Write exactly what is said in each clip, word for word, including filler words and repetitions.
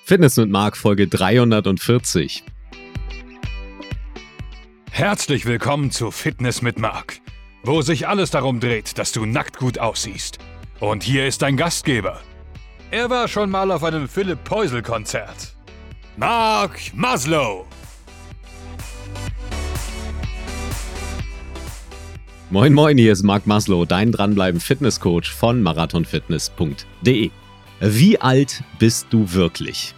Fitness mit Marc, Folge dreihundertvierzig. Herzlich willkommen zu Fitness mit Marc, wo sich alles darum dreht, dass du nackt gut aussiehst. Und hier ist dein Gastgeber. Er war schon mal auf einem Philipp Poisel-Konzert. Marc Maslow. Moin moin, hier ist Marc Maslow, dein Dranbleiben Fitnesscoach von marathonfitness punkt de. Wie alt bist du wirklich?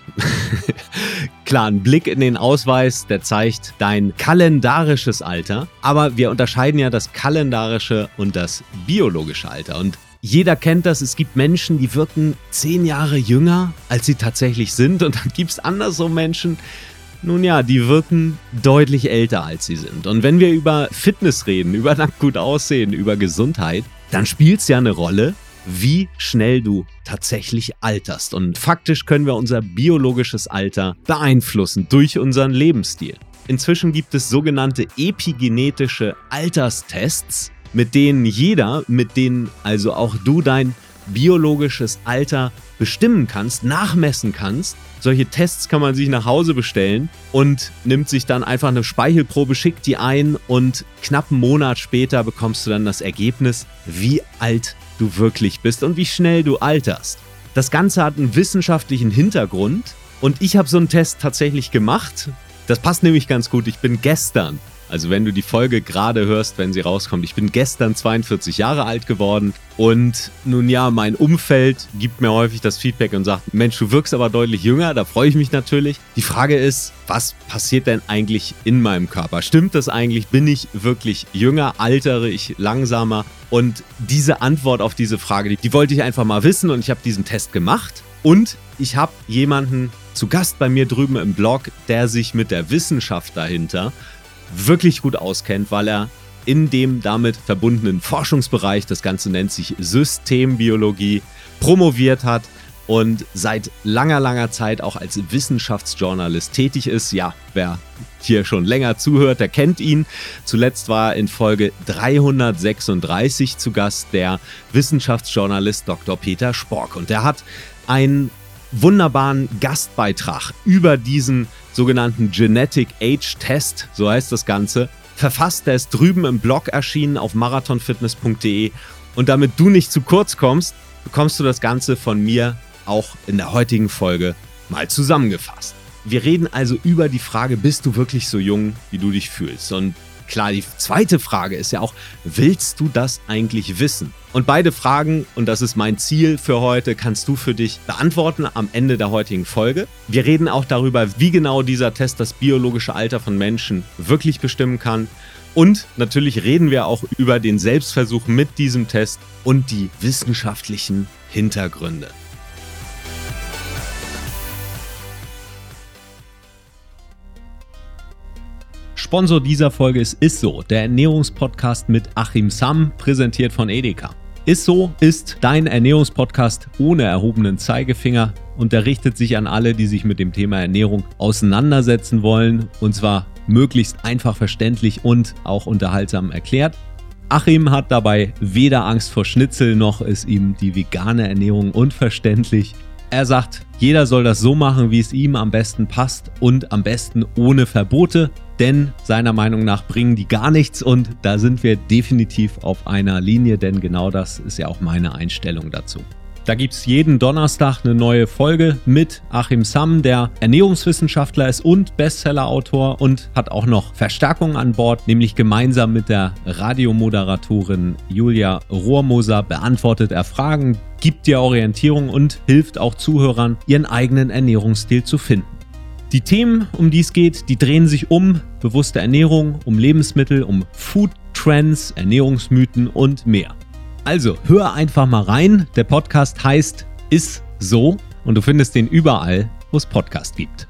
Klar, ein Blick in den Ausweis, der zeigt dein kalendarisches Alter, aber wir unterscheiden ja das kalendarische und das biologische Alter. Und jeder kennt das, es gibt Menschen, die wirken zehn Jahre jünger, als sie tatsächlich sind, und dann gibt es andersrum Menschen, nun ja, die wirken deutlich älter, als sie sind. Und wenn wir über Fitness reden, über nackt gut aussehen, über Gesundheit, dann spielt es ja eine Rolle, wie schnell du tatsächlich alterst. Und faktisch können wir unser biologisches Alter beeinflussen durch unseren Lebensstil. Inzwischen gibt es sogenannte epigenetische Alterstests, mit denen jeder, mit denen also auch du dein biologisches Alter bestimmen kannst, nachmessen kannst. Solche Tests kann man sich nach Hause bestellen und nimmt sich dann einfach eine Speichelprobe, schickt die ein und knapp einen Monat später bekommst du dann das Ergebnis, wie alt du wirklich bist und wie schnell du alterst. Das Ganze hat einen wissenschaftlichen Hintergrund und ich habe so einen Test tatsächlich gemacht. Das passt nämlich ganz gut. Ich bin gestern, also wenn du die Folge gerade hörst, wenn sie rauskommt, ich bin gestern zweiundvierzig Jahre alt geworden und nun ja, mein Umfeld gibt mir häufig das Feedback und sagt, Mensch, du wirkst aber deutlich jünger, da freue ich mich natürlich. Die Frage ist, was passiert denn eigentlich in meinem Körper? Stimmt das eigentlich? Bin ich wirklich jünger? Altere ich langsamer? Und diese Antwort auf diese Frage, die, die wollte ich einfach mal wissen und ich habe diesen Test gemacht und ich habe jemanden zu Gast bei mir drüben im Blog, der sich mit der Wissenschaft dahinter wirklich gut auskennt, weil er in dem damit verbundenen Forschungsbereich, das Ganze nennt sich Systembiologie, promoviert hat und seit langer, langer Zeit auch als Wissenschaftsjournalist tätig ist. Ja, wer hier schon länger zuhört, der kennt ihn. Zuletzt war er in Folge dreihundertsechsunddreißig zu Gast, der Wissenschaftsjournalist Doktor Peter Spork. Und der hat einen wunderbaren Gastbeitrag über diesen sogenannten Genetic Age Test, so heißt das Ganze, verfasst. Der ist drüben im Blog erschienen auf marathonfitness punkt de und damit du nicht zu kurz kommst, bekommst du das Ganze von mir auch in der heutigen Folge mal zusammengefasst. Wir reden also über die Frage, bist du wirklich so jung, wie du dich fühlst? Und klar, die zweite Frage ist ja auch, willst du das eigentlich wissen? Und beide Fragen, und das ist mein Ziel für heute, kannst du für dich beantworten am Ende der heutigen Folge. Wir reden auch darüber, wie genau dieser Test das biologische Alter von Menschen wirklich bestimmen kann. Und natürlich reden wir auch über den Selbstversuch mit diesem Test und die wissenschaftlichen Hintergründe. Sponsor dieser Folge ist Isso, der Ernährungspodcast mit Achim Sam, präsentiert von Edeka. Isso ist dein Ernährungspodcast ohne erhobenen Zeigefinger und der richtet sich an alle, die sich mit dem Thema Ernährung auseinandersetzen wollen, und zwar möglichst einfach verständlich und auch unterhaltsam erklärt. Achim hat dabei weder Angst vor Schnitzel, noch ist ihm die vegane Ernährung unverständlich. Er sagt, jeder soll das so machen, wie es ihm am besten passt und am besten ohne Verbote, denn seiner Meinung nach bringen die gar nichts und da sind wir definitiv auf einer Linie, denn genau das ist ja auch meine Einstellung dazu. Da gibt es jeden Donnerstag eine neue Folge mit Achim Sam, der Ernährungswissenschaftler ist und Bestsellerautor und hat auch noch Verstärkung an Bord, nämlich gemeinsam mit der Radiomoderatorin Julia Rohrmoser beantwortet er Fragen, gibt dir Orientierung und hilft auch Zuhörern, ihren eigenen Ernährungsstil zu finden. Die Themen, um die es geht, die drehen sich um bewusste Ernährung, um Lebensmittel, um Food Trends, Ernährungsmythen und mehr. Also, hör einfach mal rein. Der Podcast heißt Ist so und du findest den überall, wo es Podcasts gibt.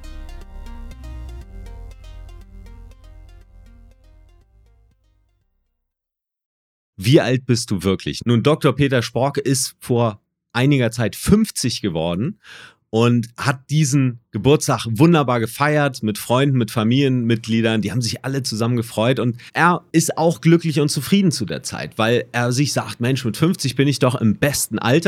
Wie alt bist du wirklich? Nun, Doktor Peter Spork ist vor einiger Zeit fünfzig geworden und hat diesen Geburtstag wunderbar gefeiert mit Freunden, mit Familienmitgliedern. Die haben sich alle zusammen gefreut und er ist auch glücklich und zufrieden zu der Zeit, weil er sich sagt, Mensch, mit fünfzig bin ich doch im besten Alter.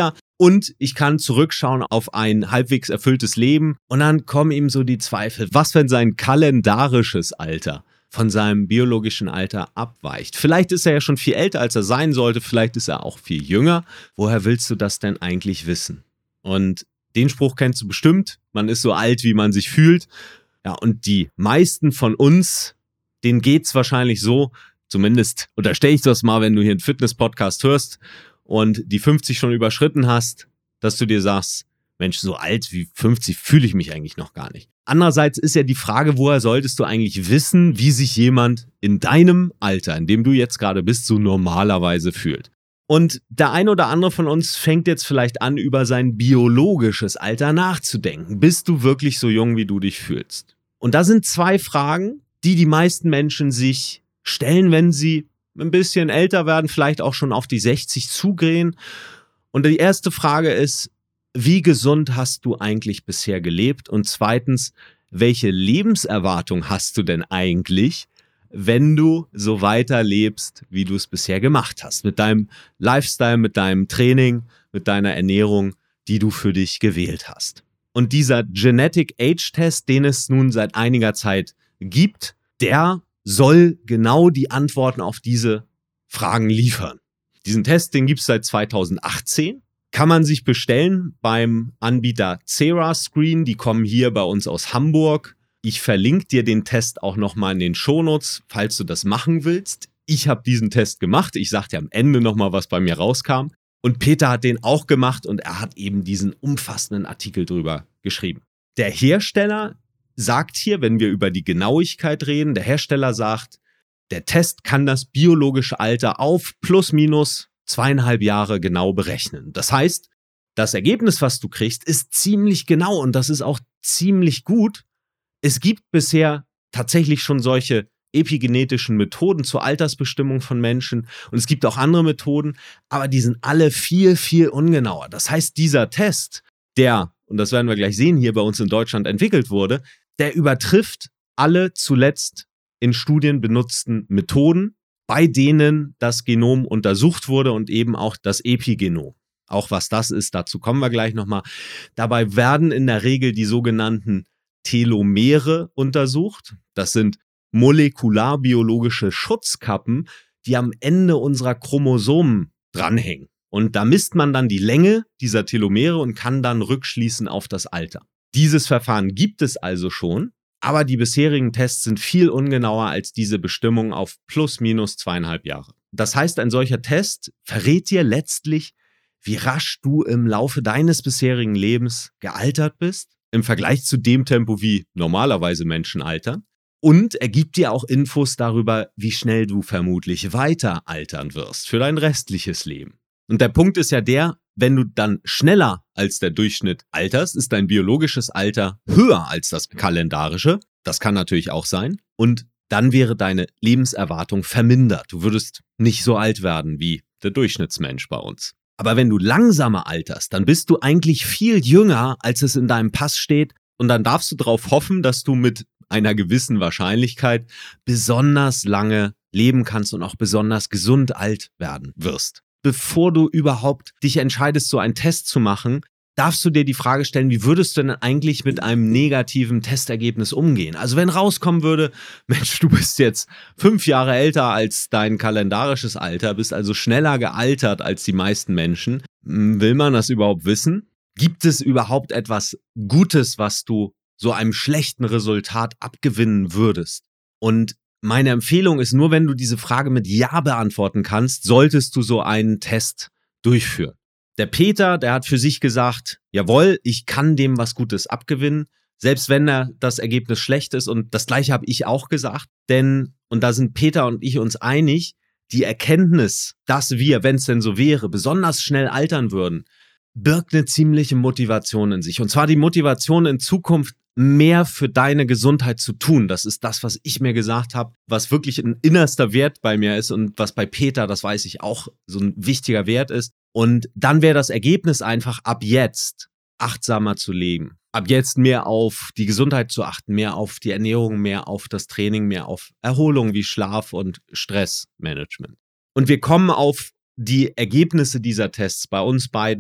Und ich kann zurückschauen auf ein halbwegs erfülltes Leben und dann kommen ihm so die Zweifel, was, wenn sein kalendarisches Alter von seinem biologischen Alter abweicht. Vielleicht ist er ja schon viel älter, als er sein sollte, vielleicht ist er auch viel jünger. Woher willst du das denn eigentlich wissen? Und den Spruch kennst du bestimmt, man ist so alt, wie man sich fühlt. Ja, und die meisten von uns, denen geht's wahrscheinlich so, zumindest unterstelle ich das mal, wenn du hier einen Fitness-Podcast hörst und die fünfzig schon überschritten hast, dass du dir sagst, Mensch, so alt wie fünfzig fühle ich mich eigentlich noch gar nicht. Andererseits ist ja die Frage, woher solltest du eigentlich wissen, wie sich jemand in deinem Alter, in dem du jetzt gerade bist, so normalerweise fühlt. Und der ein oder andere von uns fängt jetzt vielleicht an, über sein biologisches Alter nachzudenken. Bist du wirklich so jung, wie du dich fühlst? Und da sind zwei Fragen, die die meisten Menschen sich stellen, wenn sie ein bisschen älter werden, vielleicht auch schon auf die sechzig zugehen. Und die erste Frage ist, wie gesund hast du eigentlich bisher gelebt? Und zweitens, welche Lebenserwartung hast du denn eigentlich, wenn du so weiter lebst, wie du es bisher gemacht hast? Mit deinem Lifestyle, mit deinem Training, mit deiner Ernährung, die du für dich gewählt hast. Und dieser Genetic Age Test, den es nun seit einiger Zeit gibt, der soll genau die Antworten auf diese Fragen liefern. Diesen Test, den gibt es seit zweitausendachtzehn. Kann man sich bestellen beim Anbieter Cerascreen. Die kommen hier bei uns aus Hamburg. Ich verlinke dir den Test auch nochmal in den Shownotes, falls du das machen willst. Ich habe diesen Test gemacht. Ich sage dir am Ende nochmal, was bei mir rauskam. Und Peter hat den auch gemacht und er hat eben diesen umfassenden Artikel drüber geschrieben. Der Hersteller sagt hier, wenn wir über die Genauigkeit reden, der Hersteller sagt, der Test kann das biologische Alter auf plus minus zweieinhalb Jahre genau berechnen. Das heißt, das Ergebnis, was du kriegst, ist ziemlich genau und das ist auch ziemlich gut. Es gibt bisher tatsächlich schon solche epigenetischen Methoden zur Altersbestimmung von Menschen und es gibt auch andere Methoden, aber die sind alle viel, viel ungenauer. Das heißt, dieser Test, der, und das werden wir gleich sehen, hier bei uns in Deutschland entwickelt wurde, der übertrifft alle zuletzt in Studien benutzten Methoden, bei denen das Genom untersucht wurde und eben auch das Epigenom. Auch was das ist, dazu kommen wir gleich nochmal. Dabei werden in der Regel die sogenannten Telomere untersucht. Das sind molekularbiologische Schutzkappen, die am Ende unserer Chromosomen dranhängen. Und da misst man dann die Länge dieser Telomere und kann dann rückschließen auf das Alter. Dieses Verfahren gibt es also schon. Aber die bisherigen Tests sind viel ungenauer als diese Bestimmung auf plus minus zweieinhalb Jahre. Das heißt, ein solcher Test verrät dir letztlich, wie rasch du im Laufe deines bisherigen Lebens gealtert bist, im Vergleich zu dem Tempo, wie normalerweise Menschen altern. Und er gibt dir auch Infos darüber, wie schnell du vermutlich weiter altern wirst für dein restliches Leben. Und der Punkt ist ja der, wenn du dann schneller als der Durchschnitt alterst, ist dein biologisches Alter höher als das kalendarische. Das kann natürlich auch sein. Und dann wäre deine Lebenserwartung vermindert. Du würdest nicht so alt werden wie der Durchschnittsmensch bei uns. Aber wenn du langsamer alterst, dann bist du eigentlich viel jünger, als es in deinem Pass steht. Und dann darfst du darauf hoffen, dass du mit einer gewissen Wahrscheinlichkeit besonders lange leben kannst und auch besonders gesund alt werden wirst. Bevor du überhaupt dich entscheidest, so einen Test zu machen, darfst du dir die Frage stellen, wie würdest du denn eigentlich mit einem negativen Testergebnis umgehen? Also wenn rauskommen würde, Mensch, du bist jetzt fünf Jahre älter als dein kalendarisches Alter, bist also schneller gealtert als die meisten Menschen. Will man das überhaupt wissen? Gibt es überhaupt etwas Gutes, was du so einem schlechten Resultat abgewinnen würdest? Und meine Empfehlung ist, nur wenn du diese Frage mit Ja beantworten kannst, solltest du so einen Test durchführen. Der Peter, der hat für sich gesagt, jawohl, ich kann dem was Gutes abgewinnen, selbst wenn er das Ergebnis schlecht ist. Und das Gleiche habe ich auch gesagt, denn, und da sind Peter und ich uns einig, die Erkenntnis, dass wir, wenn es denn so wäre, besonders schnell altern würden, birgt eine ziemliche Motivation in sich. Und zwar die Motivation in Zukunft, mehr für deine Gesundheit zu tun. Das ist das, was ich mir gesagt habe, was wirklich ein innerster Wert bei mir ist und was bei Peter, das weiß ich auch, so ein wichtiger Wert ist. Und dann wäre das Ergebnis einfach, ab jetzt achtsamer zu leben. Ab jetzt mehr auf die Gesundheit zu achten, mehr auf die Ernährung, mehr auf das Training, mehr auf Erholung wie Schlaf und Stressmanagement. Und wir kommen auf die Ergebnisse dieser Tests bei uns beiden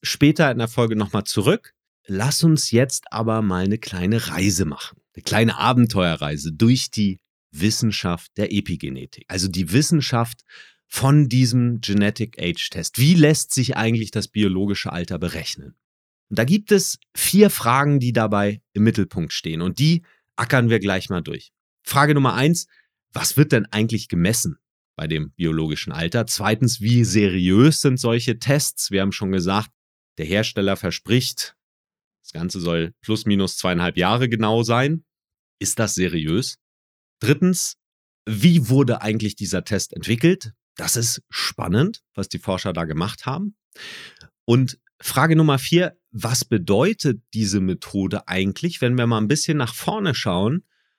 später in der Folge nochmal zurück. Lass uns jetzt aber mal eine kleine Reise machen. Eine kleine Abenteuerreise durch die Wissenschaft der Epigenetik. Also die Wissenschaft von diesem Genetic Age Test. Wie lässt sich eigentlich das biologische Alter berechnen? Und da gibt es vier Fragen, die dabei im Mittelpunkt stehen. Und die ackern wir gleich mal durch. Frage Nummer eins, was wird denn eigentlich gemessen bei dem biologischen Alter? Zweitens, wie seriös sind solche Tests? Wir haben schon gesagt, der Hersteller verspricht, das Ganze soll plus minus zweieinhalb Jahre genau sein. Ist das seriös? Drittens, wie wurde eigentlich dieser Test entwickelt? Das ist spannend, was die Forscher da gemacht haben. Und Frage Nummer vier, was bedeutet diese Methode eigentlich, wenn wir mal ein bisschen nach vorne schauen,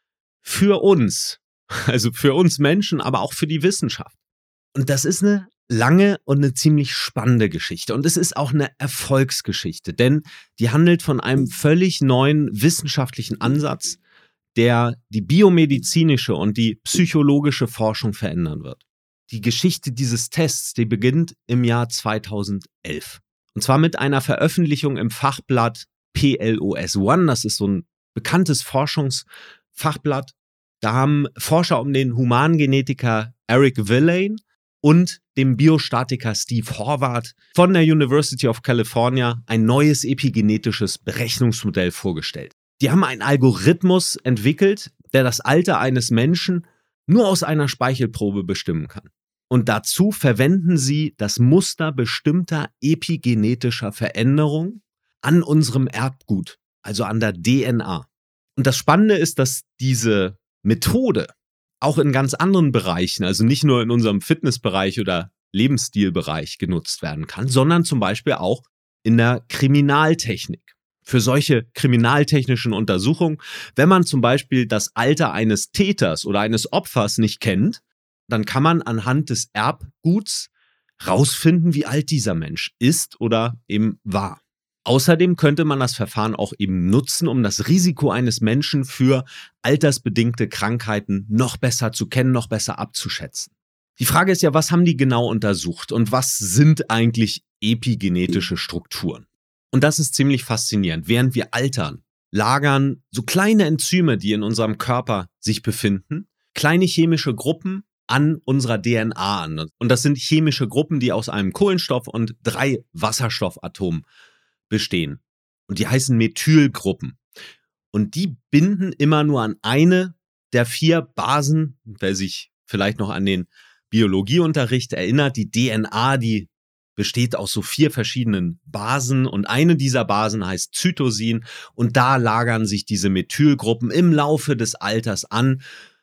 für uns? Also für uns Menschen, aber auch für die Wissenschaft. Und das ist eine lange und eine ziemlich spannende Geschichte. Und es ist auch eine Erfolgsgeschichte, denn die handelt von einem völlig neuen wissenschaftlichen Ansatz, der die biomedizinische und die psychologische Forschung verändern wird. Die Geschichte dieses Tests, die beginnt im Jahr zweitausendelf. Und zwar mit einer Veröffentlichung im Fachblatt P L O S eins. Das ist so ein bekanntes Forschungsfachblatt. Da haben Forscher um den Humangenetiker Eric Villain und dem Biostatiker Steve Horvath von der University of California ein neues epigenetisches Berechnungsmodell vorgestellt. Die haben einen Algorithmus entwickelt, der das Alter eines Menschen nur aus einer Speichelprobe bestimmen kann. Und dazu verwenden sie das Muster bestimmter epigenetischer Veränderungen an unserem Erbgut, also an der D N A. Und das Spannende ist, dass diese Methode auch in ganz anderen Bereichen, also nicht nur in unserem Fitnessbereich oder Lebensstilbereich genutzt werden kann, sondern zum Beispiel auch in der Kriminaltechnik. Für solche kriminaltechnischen Untersuchungen, wenn man zum Beispiel das Alter eines Täters oder eines Opfers nicht kennt, dann kann man anhand des Erbguts rausfinden, wie alt dieser Mensch ist oder eben war. Außerdem könnte man das Verfahren auch eben nutzen, um das Risiko eines Menschen für altersbedingte Krankheiten noch besser zu kennen, noch besser abzuschätzen. Die Frage ist ja, was haben die genau untersucht und was sind eigentlich epigenetische Strukturen? Und das ist ziemlich faszinierend. Während wir altern, lagern so kleine Enzyme, die in unserem Körper sich befinden, kleine chemische Gruppen an unserer D N A an. Und das sind chemische Gruppen, die aus einem Kohlenstoff und drei Wasserstoffatomen bestehen. Und die heißen Methylgruppen. Und die binden immer nur an eine der vier Basen, wer sich vielleicht noch an den Biologieunterricht erinnert, die D N A, die besteht aus so vier verschiedenen Basen und eine dieser Basen heißt Cytosin und da lagern sich diese Methylgruppen im Laufe des Alters an,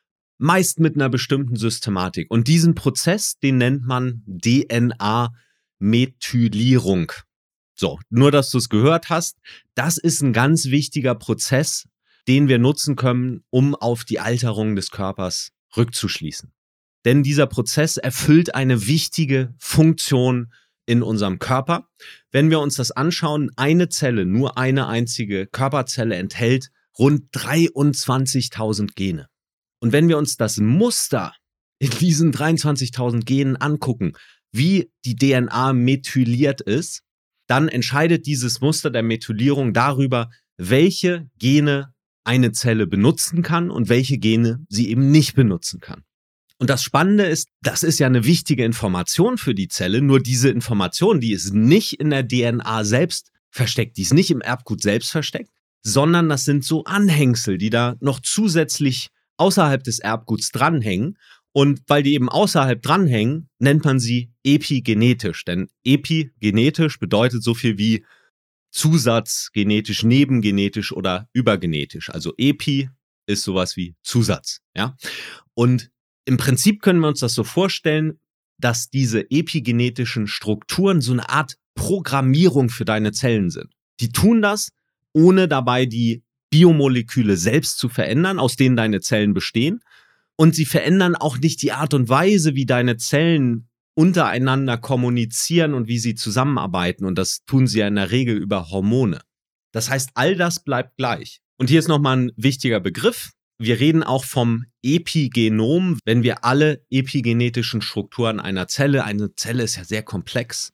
meist mit einer bestimmten Systematik. Und diesen Prozess, den nennt man D N A-Methylierung. So, nur dass du es gehört hast, das ist ein ganz wichtiger Prozess, den wir nutzen können, um auf die Alterung des Körpers rückzuschließen. Denn dieser Prozess erfüllt eine wichtige Funktion in unserem Körper. Wenn wir uns das anschauen, eine Zelle, nur eine einzige Körperzelle enthält rund dreiundzwanzigtausend Gene. Und wenn wir uns das Muster in diesen dreiundzwanzigtausend Genen angucken, wie die D N A methyliert ist, dann entscheidet dieses Muster der Methylierung darüber, welche Gene eine Zelle benutzen kann und welche Gene sie eben nicht benutzen kann. Und das Spannende ist, das ist ja eine wichtige Information für die Zelle, nur diese Information, die ist nicht in der D N A selbst versteckt, die ist nicht im Erbgut selbst versteckt, sondern das sind so Anhängsel, die da noch zusätzlich außerhalb des Erbguts dranhängen. Und weil die eben außerhalb dranhängen, nennt man sie epigenetisch. Denn epigenetisch bedeutet so viel wie zusatzgenetisch, nebengenetisch oder übergenetisch. Also epi ist sowas wie Zusatz. Ja? Und im Prinzip können wir uns das so vorstellen, dass diese epigenetischen Strukturen so eine Art Programmierung für deine Zellen sind. Die tun das, ohne dabei die Biomoleküle selbst zu verändern, aus denen deine Zellen bestehen. Und sie verändern auch nicht die Art und Weise, wie deine Zellen untereinander kommunizieren und wie sie zusammenarbeiten. Und das tun sie ja in der Regel über Hormone. Das heißt, all das bleibt gleich. Und hier ist nochmal ein wichtiger Begriff. Wir reden auch vom Epigenom, wenn wir alle epigenetischen Strukturen einer Zelle, eine Zelle ist ja sehr komplex,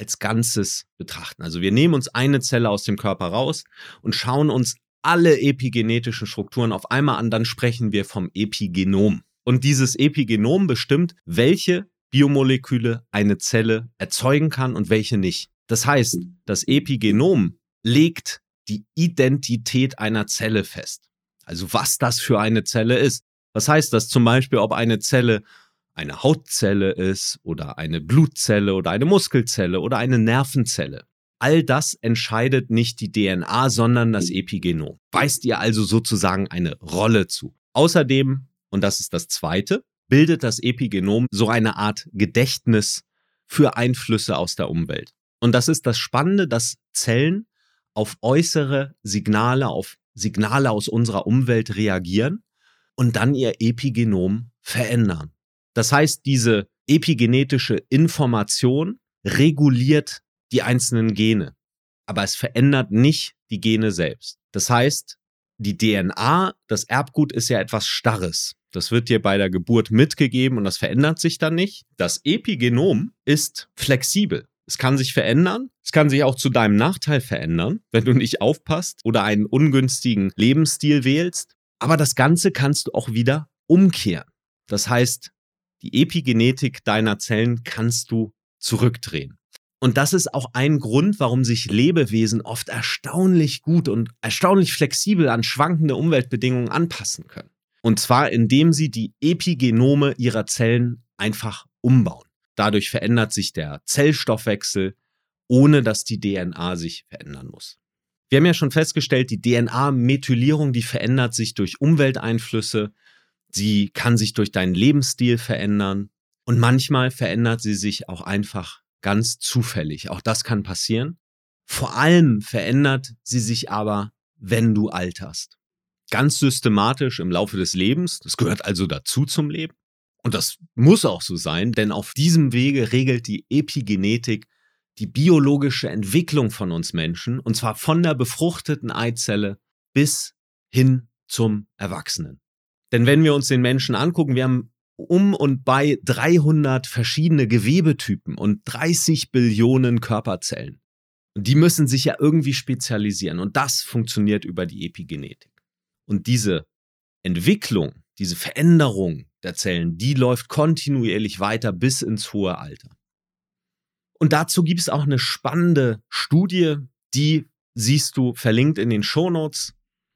als Ganzes betrachten. Also wir nehmen uns eine Zelle aus dem Körper raus und schauen uns alle epigenetischen Strukturen auf einmal an, dann sprechen wir vom Epigenom. Und dieses Epigenom bestimmt, welche Biomoleküle eine Zelle erzeugen kann und welche nicht. Das heißt, das Epigenom legt die Identität einer Zelle fest. Also was das für eine Zelle ist. Was heißt das zum Beispiel, ob eine Zelle eine Hautzelle ist oder eine Blutzelle oder eine Muskelzelle oder eine Nervenzelle? All das entscheidet nicht die D N A, sondern das Epigenom. Weist ihr also sozusagen eine Rolle zu. Außerdem, und das ist das Zweite, bildet das Epigenom so eine Art Gedächtnis für Einflüsse aus der Umwelt. Und das ist das Spannende, dass Zellen auf äußere Signale, auf Signale aus unserer Umwelt reagieren und dann ihr Epigenom verändern. Das heißt, diese epigenetische Information reguliert die einzelnen Gene, aber es verändert nicht die Gene selbst. Das heißt, die D N A, das Erbgut ist ja etwas Starres. Das wird dir bei der Geburt mitgegeben und das verändert sich dann nicht. Das Epigenom ist flexibel. Es kann sich verändern, es kann sich auch zu deinem Nachteil verändern, wenn du nicht aufpasst oder einen ungünstigen Lebensstil wählst. Aber das Ganze kannst du auch wieder umkehren. Das heißt, die Epigenetik deiner Zellen kannst du zurückdrehen. Und das ist auch ein Grund, warum sich Lebewesen oft erstaunlich gut und erstaunlich flexibel an schwankende Umweltbedingungen anpassen können. Und zwar, indem sie die Epigenome ihrer Zellen einfach umbauen. Dadurch verändert sich der Zellstoffwechsel, ohne dass die D N A sich verändern muss. Wir haben ja schon festgestellt, die D N A-Methylierung, die verändert sich durch Umwelteinflüsse. Sie kann sich durch deinen Lebensstil verändern. Und manchmal verändert sie sich auch einfach ganz zufällig. Auch das kann passieren. Vor allem verändert sie sich aber, wenn du alterst. Ganz systematisch im Laufe des Lebens. Das gehört also dazu zum Leben. Und das muss auch so sein, denn auf diesem Wege regelt die Epigenetik die biologische Entwicklung von uns Menschen, und zwar von der befruchteten Eizelle bis hin zum Erwachsenen. Denn wenn wir uns den Menschen angucken, wir haben um und bei dreihundert verschiedene Gewebetypen und dreißig Billionen Körperzellen. Und die müssen sich ja irgendwie spezialisieren und das funktioniert über die Epigenetik. Und diese Entwicklung, diese Veränderung der Zellen, die läuft kontinuierlich weiter bis ins hohe Alter. Und dazu gibt es auch eine spannende Studie, die siehst du verlinkt in den Shownotes.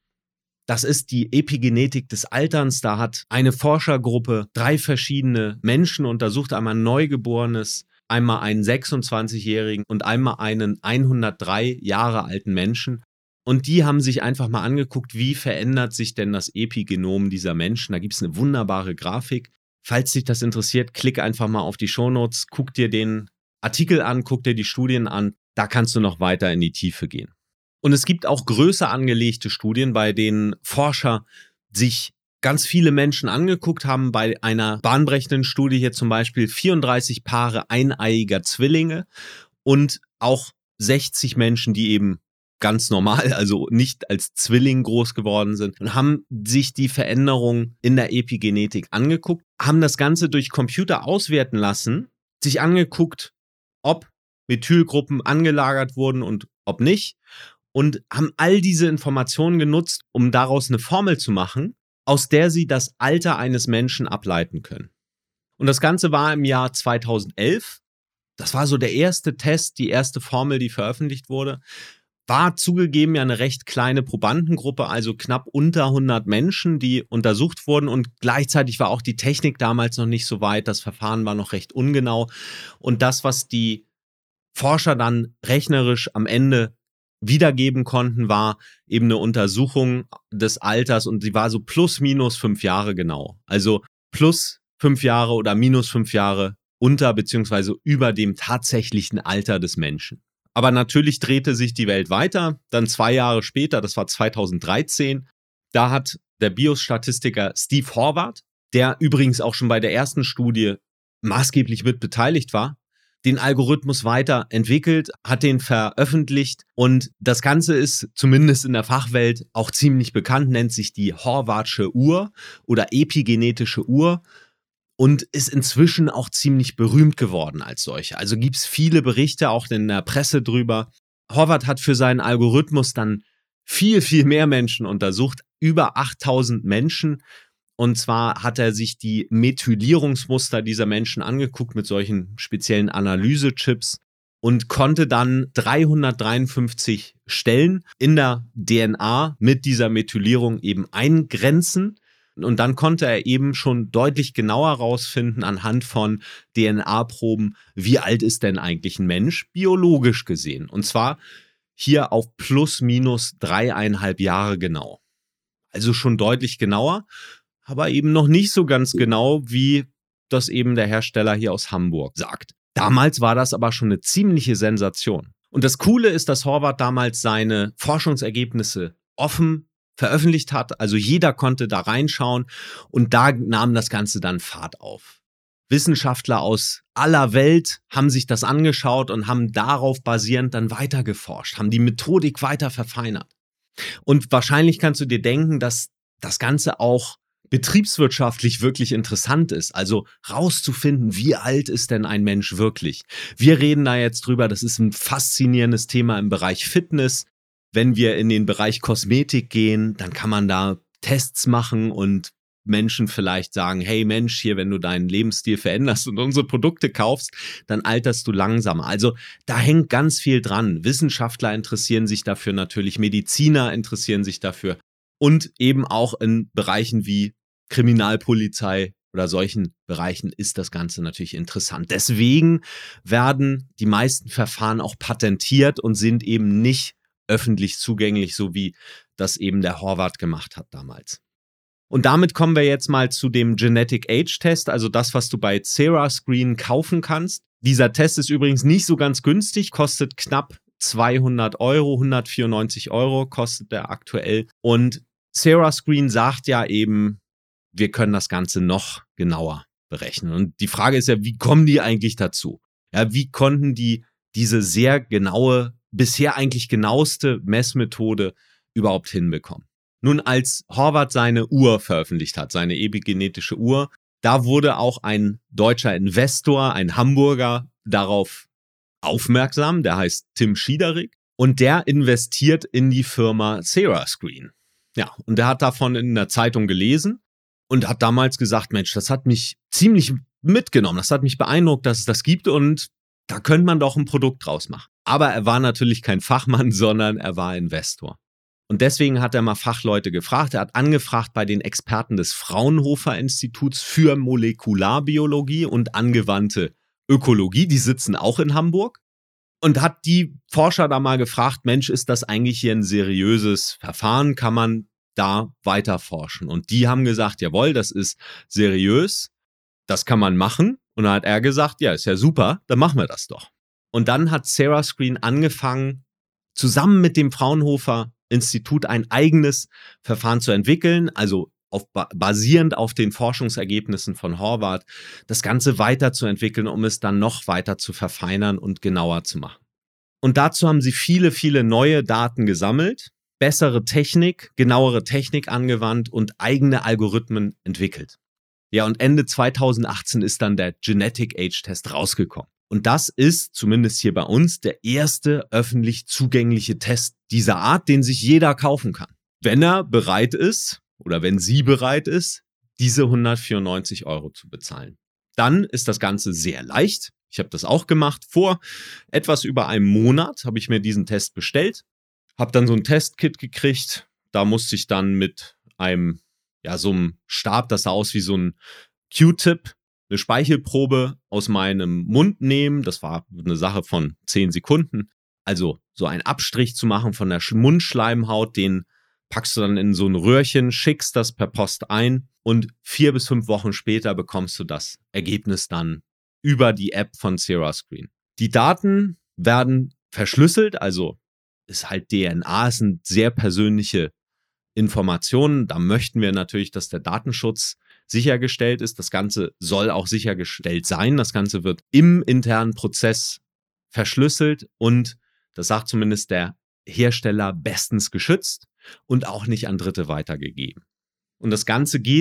Das ist die Epigenetik des Alterns. Da hat eine Forschergruppe drei verschiedene Menschen untersucht, einmal ein Neugeborenes, einmal einen sechsundzwanzigjährigen und einmal einen hundertdrei Jahre alten Menschen. Und die haben sich einfach mal angeguckt, wie verändert sich denn das Epigenom dieser Menschen. Da gibt es eine wunderbare Grafik. Falls dich das interessiert, klick einfach mal auf die Shownotes, guck dir den Artikel an, guck dir die Studien an. Da kannst du noch weiter in die Tiefe gehen. Und es gibt auch größer angelegte Studien, bei denen Forscher sich ganz viele Menschen angeguckt haben. Bei einer bahnbrechenden Studie hier zum Beispiel vierunddreißig Paare eineiiger Zwillinge und auch sechzig Menschen, die eben ganz normal, also nicht als Zwilling groß geworden sind, und haben sich die Veränderung in der Epigenetik angeguckt, haben das Ganze durch Computer auswerten lassen, sich angeguckt, ob Methylgruppen angelagert wurden und ob nicht, und haben all diese Informationen genutzt, um daraus eine Formel zu machen, aus der sie das Alter eines Menschen ableiten können. Und das Ganze war im Jahr zweitausendelf. Das war so der erste Test, die erste Formel, die veröffentlicht wurde. War zugegeben ja eine recht kleine Probandengruppe, also knapp unter hundert Menschen, die untersucht wurden, und gleichzeitig war auch die Technik damals noch nicht so weit, das Verfahren war noch recht ungenau, und das, was die Forscher dann rechnerisch am Ende wiedergeben konnten, war eben eine Untersuchung des Alters, und sie war so plus minus fünf Jahre genau, also plus fünf Jahre oder minus fünf Jahre unter beziehungsweise über dem tatsächlichen Alter des Menschen. Aber natürlich drehte sich die Welt weiter. Dann zwei Jahre später, das war zweitausenddreizehn, da hat der Biostatistiker Steve Horvath, der übrigens auch schon bei der ersten Studie maßgeblich mit beteiligt war, den Algorithmus weiterentwickelt, hat den veröffentlicht, und das Ganze ist zumindest in der Fachwelt auch ziemlich bekannt, nennt sich die Horvathsche Uhr oder epigenetische Uhr. und ist inzwischen auch ziemlich berühmt geworden als solcher. Also gibt es viele Berichte auch in der Presse drüber. Horvath hat für seinen Algorithmus dann viel, viel mehr Menschen untersucht, über achttausend Menschen. Und zwar hat er sich die Methylierungsmuster dieser Menschen angeguckt mit solchen speziellen Analysechips und konnte dann dreihundertdreiundfünfzig Stellen in der D N A mit dieser Methylierung eben eingrenzen. Und dann konnte er eben schon deutlich genauer herausfinden anhand von D N A-Proben, wie alt ist denn eigentlich ein Mensch, biologisch gesehen. Und zwar hier auf plus minus dreieinhalb Jahre genau. Also schon deutlich genauer, aber eben noch nicht so ganz genau, wie das eben der Hersteller hier aus Hamburg sagt. Damals war das aber schon eine ziemliche Sensation. Und das Coole ist, dass Horvath damals seine Forschungsergebnisse offen veröffentlicht hat. Also jeder konnte da reinschauen und da nahm das Ganze dann Fahrt auf. Wissenschaftler aus aller Welt haben sich das angeschaut und haben darauf basierend dann weiter geforscht, haben die Methodik weiter verfeinert. Und wahrscheinlich kannst du dir denken, dass das Ganze auch betriebswirtschaftlich wirklich interessant ist. Also rauszufinden, wie alt ist denn ein Mensch wirklich? Wir reden da jetzt drüber, das ist ein faszinierendes Thema im Bereich Fitness. Wenn wir in den Bereich Kosmetik gehen, dann kann man da Tests machen und Menschen vielleicht sagen, hey Mensch, hier, wenn du deinen Lebensstil veränderst und unsere Produkte kaufst, dann alterst du langsamer. Also da hängt ganz viel dran. Wissenschaftler interessieren sich dafür natürlich, Mediziner interessieren sich dafür und eben auch in Bereichen wie Kriminalpolizei oder solchen Bereichen ist das Ganze natürlich interessant. Deswegen werden die meisten Verfahren auch patentiert und sind eben nicht öffentlich zugänglich, so wie das eben der Horvath gemacht hat damals. Und damit kommen wir jetzt mal zu dem Genetic Age Test, also das, was du bei Cerascreen kaufen kannst. Dieser Test ist übrigens nicht so ganz günstig, kostet knapp zweihundert Euro, hundertvierundneunzig Euro kostet der aktuell. Und Cerascreen sagt ja eben, wir können das Ganze noch genauer berechnen. Und die Frage ist ja, wie kommen die eigentlich dazu? Ja, wie konnten die diese sehr genaue, bisher eigentlich genaueste Messmethode überhaupt hinbekommen? Nun, als Horvath seine Uhr veröffentlicht hat, seine epigenetische Uhr, da wurde auch ein deutscher Investor, ein Hamburger, darauf aufmerksam, der heißt Tim Schiederik und der investiert in die Firma Cerascreen. Ja, und der hat davon in der Zeitung gelesen und hat damals gesagt, Mensch, das hat mich ziemlich mitgenommen, das hat mich beeindruckt, dass es das gibt und da könnte man doch ein Produkt draus machen. Aber er war natürlich kein Fachmann, sondern er war Investor. Und deswegen hat er mal Fachleute gefragt. Er hat angefragt bei den Experten des Fraunhofer Instituts für Molekularbiologie und angewandte Ökologie. Die sitzen auch in Hamburg. Und hat die Forscher da mal gefragt, Mensch, ist das eigentlich hier ein seriöses Verfahren? Kann man da weiter forschen? Und die haben gesagt, jawohl, das ist seriös. Das kann man machen. Und dann hat er gesagt, ja, ist ja super, dann machen wir das doch. Und dann hat Cerascreen angefangen, zusammen mit dem Fraunhofer Institut ein eigenes Verfahren zu entwickeln, also auf, basierend auf den Forschungsergebnissen von Horvath, das Ganze weiterzuentwickeln, um es dann noch weiter zu verfeinern und genauer zu machen. Und dazu haben sie viele, viele neue Daten gesammelt, bessere Technik, genauere Technik angewandt und eigene Algorithmen entwickelt. Ja, und Ende zweitausendachtzehn ist dann der Genetic Age Test rausgekommen. Und das ist, zumindest hier bei uns, der erste öffentlich zugängliche Test dieser Art, den sich jeder kaufen kann. Wenn er bereit ist oder wenn sie bereit ist, diese hundertvierundneunzig Euro zu bezahlen. Dann ist das Ganze sehr leicht. Ich habe das auch gemacht. Vor etwas über einem Monat habe ich mir diesen Test bestellt, habe dann so ein Testkit gekriegt. Da musste ich dann mit einem, ja, so einem Stab, das sah aus wie so ein Q-Tip, eine Speichelprobe aus meinem Mund nehmen. Das war eine Sache von zehn Sekunden. Also so einen Abstrich zu machen von der Mundschleimhaut, den packst du dann in so ein Röhrchen, schickst das per Post ein und vier bis fünf Wochen später bekommst du das Ergebnis dann über die App von Cerascreen. Die Daten werden verschlüsselt, also ist halt D N A, es sind sehr persönliche Informationen. Da möchten wir natürlich, dass der Datenschutz sichergestellt ist. Das Ganze soll auch sichergestellt sein. Das Ganze wird im internen Prozess verschlüsselt und das sagt zumindest der Hersteller bestens geschützt und auch nicht an Dritte weitergegeben. Und das Ganze geht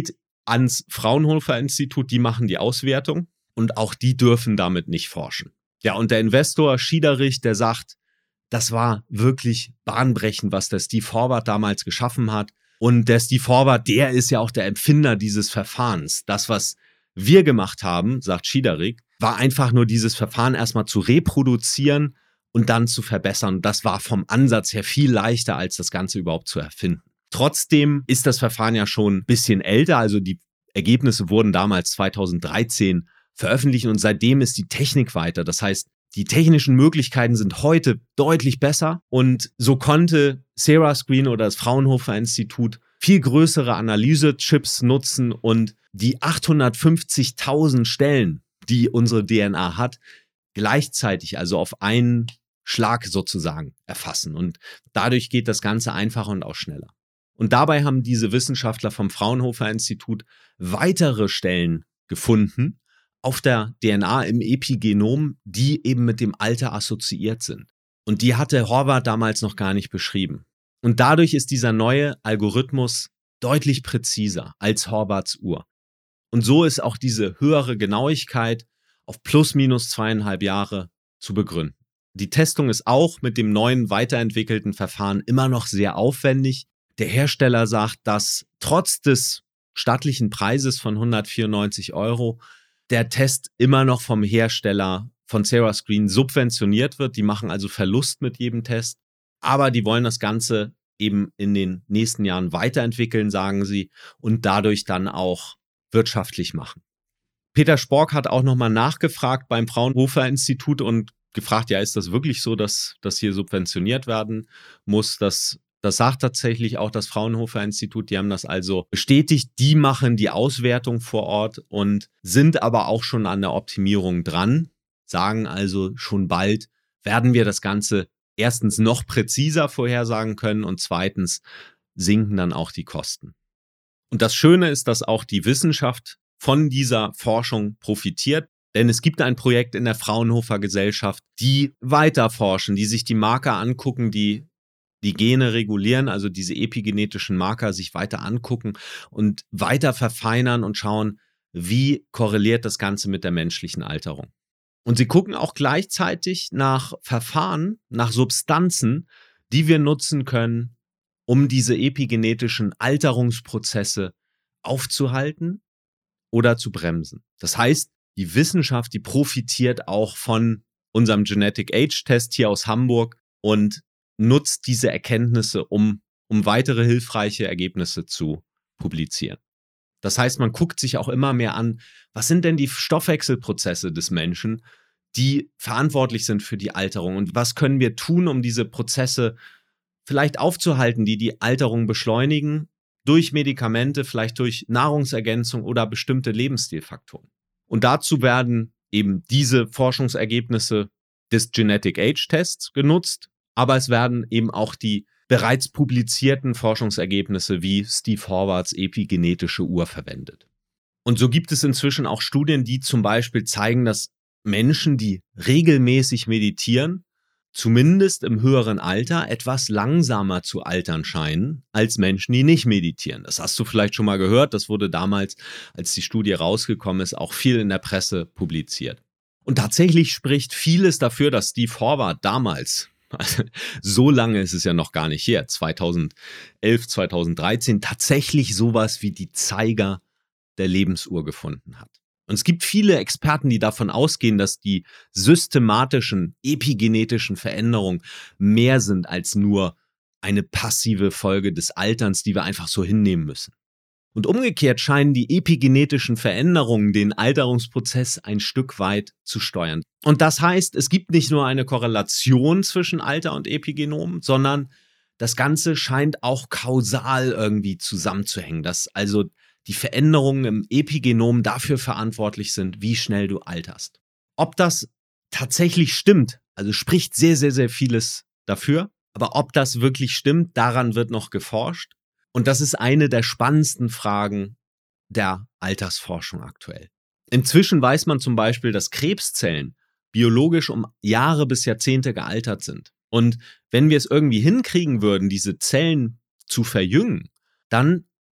ans Fraunhofer-Institut, die machen die Auswertung und auch die dürfen damit nicht forschen. Ja, und der Investor Schiederich, der sagt, das war wirklich bahnbrechend, was der Steve Horvath damals geschaffen hat. Und der Steve Horvath, der ist ja auch der Erfinder dieses Verfahrens. Das, was wir gemacht haben, sagt Schiederich, war einfach nur dieses Verfahren erstmal zu reproduzieren und dann zu verbessern. Das war vom Ansatz her viel leichter, als das Ganze überhaupt zu erfinden. Trotzdem ist das Verfahren ja schon ein bisschen älter. Also die Ergebnisse wurden damals zweitausenddreizehn veröffentlicht und seitdem ist die Technik weiter. Das heißt, die technischen Möglichkeiten sind heute deutlich besser und so konnte Serascreen oder das Fraunhofer Institut viel größere Analysechips nutzen und die achthundertfünfzigtausend Stellen, die unsere D N A hat, gleichzeitig, also auf einen Schlag sozusagen erfassen. Und dadurch geht das Ganze einfacher und auch schneller. Und dabei haben diese Wissenschaftler vom Fraunhofer Institut weitere Stellen gefunden auf der D N A im Epigenom, die eben mit dem Alter assoziiert sind. Und die hatte Horvath damals noch gar nicht beschrieben. Und dadurch ist dieser neue Algorithmus deutlich präziser als Horvaths Uhr. Und so ist auch diese höhere Genauigkeit auf plus minus zweieinhalb Jahre zu begründen. Die Testung ist auch mit dem neuen weiterentwickelten Verfahren immer noch sehr aufwendig. Der Hersteller sagt, dass trotz des stattlichen Preises von hundertvierundneunzig Euro der Test immer noch vom Hersteller von Serascreen subventioniert wird. Die machen also Verlust mit jedem Test. Aber die wollen das Ganze eben in den nächsten Jahren weiterentwickeln, sagen sie, und dadurch dann auch wirtschaftlich machen. Peter Spork hat auch nochmal nachgefragt beim Fraunhofer Institut und gefragt, ja, ist das wirklich so, dass das hier subventioniert werden muss? Das, das sagt tatsächlich auch das Fraunhofer Institut. Die haben das also bestätigt. Die machen die Auswertung vor Ort und sind aber auch schon an der Optimierung dran. Sagen also, schon bald werden wir das Ganze erstens noch präziser vorhersagen können und zweitens sinken dann auch die Kosten. Und das Schöne ist, dass auch die Wissenschaft von dieser Forschung profitiert, denn es gibt ein Projekt in der Fraunhofer Gesellschaft, die weiter forschen, die sich die Marker angucken, die die Gene regulieren, also diese epigenetischen Marker sich weiter angucken und weiter verfeinern und schauen, wie korreliert das Ganze mit der menschlichen Alterung. Und sie gucken auch gleichzeitig nach Verfahren, nach Substanzen, die wir nutzen können, um diese epigenetischen Alterungsprozesse aufzuhalten oder zu bremsen. Das heißt, die Wissenschaft, die profitiert auch von unserem Genetic Age Test hier aus Hamburg und nutzt diese Erkenntnisse, um, um weitere hilfreiche Ergebnisse zu publizieren. Das heißt, man guckt sich auch immer mehr an, was sind denn die Stoffwechselprozesse des Menschen, die verantwortlich sind für die Alterung und was können wir tun, um diese Prozesse vielleicht aufzuhalten, die die Alterung beschleunigen, durch Medikamente, vielleicht durch Nahrungsergänzung oder bestimmte Lebensstilfaktoren. Und dazu werden eben diese Forschungsergebnisse des Genetic Age Tests genutzt, aber es werden eben auch die bereits publizierten Forschungsergebnisse wie Steve Horvaths epigenetische Uhr verwendet. Und so gibt es inzwischen auch Studien, die zum Beispiel zeigen, dass Menschen, die regelmäßig meditieren, zumindest im höheren Alter etwas langsamer zu altern scheinen als Menschen, die nicht meditieren. Das hast du vielleicht schon mal gehört. Das wurde damals, als die Studie rausgekommen ist, auch viel in der Presse publiziert. Und tatsächlich spricht vieles dafür, dass Steve Horvath damals, also so lange ist es ja noch gar nicht her, zweitausendelf, zweitausenddreizehn, tatsächlich sowas wie die Zeiger der Lebensuhr gefunden hat. Und es gibt viele Experten, die davon ausgehen, dass die systematischen, epigenetischen Veränderungen mehr sind als nur eine passive Folge des Alterns, die wir einfach so hinnehmen müssen. Und umgekehrt scheinen die epigenetischen Veränderungen den Alterungsprozess ein Stück weit zu steuern. Und das heißt, es gibt nicht nur eine Korrelation zwischen Alter und Epigenom, sondern das Ganze scheint auch kausal irgendwie zusammenzuhängen, dass also die Veränderungen im Epigenom dafür verantwortlich sind, wie schnell du alterst. Ob das tatsächlich stimmt, also spricht sehr, sehr, sehr vieles dafür, aber ob das wirklich stimmt, daran wird noch geforscht. Und das ist eine der spannendsten Fragen der Altersforschung aktuell. Inzwischen weiß man zum Beispiel, dass Krebszellen biologisch um Jahre bis Jahrzehnte gealtert sind. Und wenn wir es irgendwie hinkriegen würden, diese Zellen zu verjüngen, dann